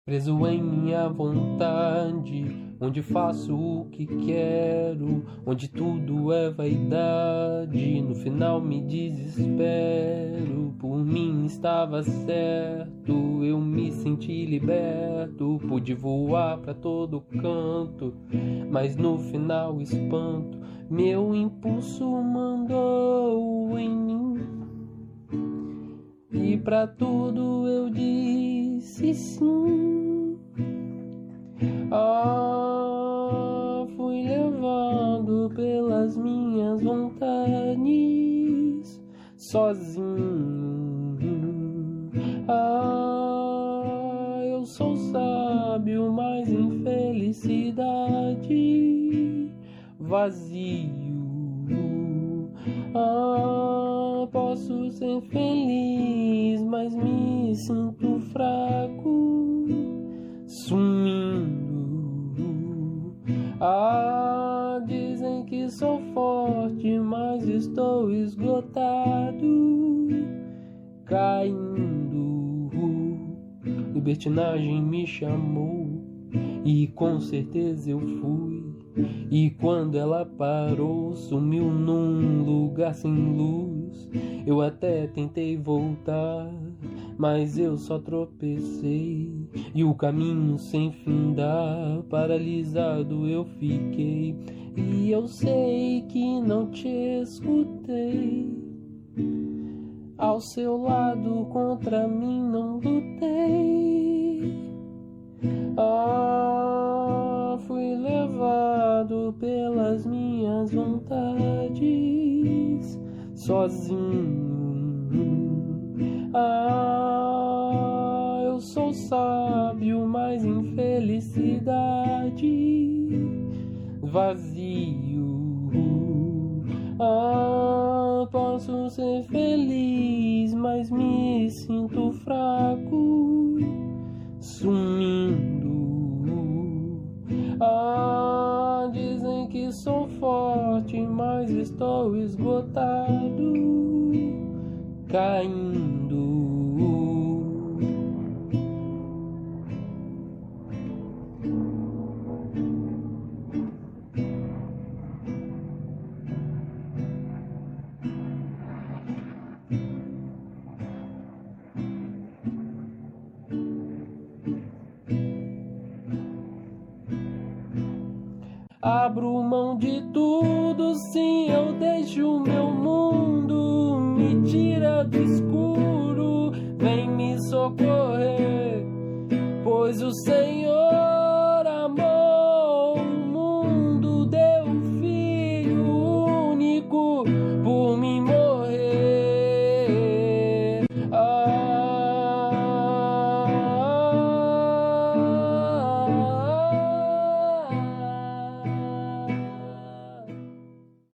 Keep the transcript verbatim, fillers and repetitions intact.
Preso em minha vontade, onde faço o que quero, onde tudo é vaidade, no final me desespero. Por mim estava certo, eu me senti liberto, pude voar pra todo canto, mas no final espanto, meu impulso mandou em mim, e pra tudo eu disse sim. Ah, fui levado pelas minhas vontades, sozinho. Ah, eu sou sábio, mas em felicidade, vazio. Ah, posso ser feliz, mas me sinto fraco, sumindo. Ah, dizem que sou forte, mas estou esgotado, caindo. Libertinagem me chamou e com certeza eu fui. E quando ela parou, sumiu num lugar sem luz. Eu até tentei voltar, mas eu só tropecei, e o caminho sem findar, paralisado eu fiquei. E eu sei que não te escutei, ao seu lado contra mim não lutei. Ah, fui levado pelas minhas vontades, sozinho. Ah, eu sou sábio, mas em felicidade, vazio. Ah, posso ser feliz, mas me sinto fraco, sumindo. Ah, dizem que sou forte, mas estou esgotado, caindo. Abro mão de tudo, sim, eu deixo meu mundo, me tira do escuro, vem me socorrer, pois o Senhor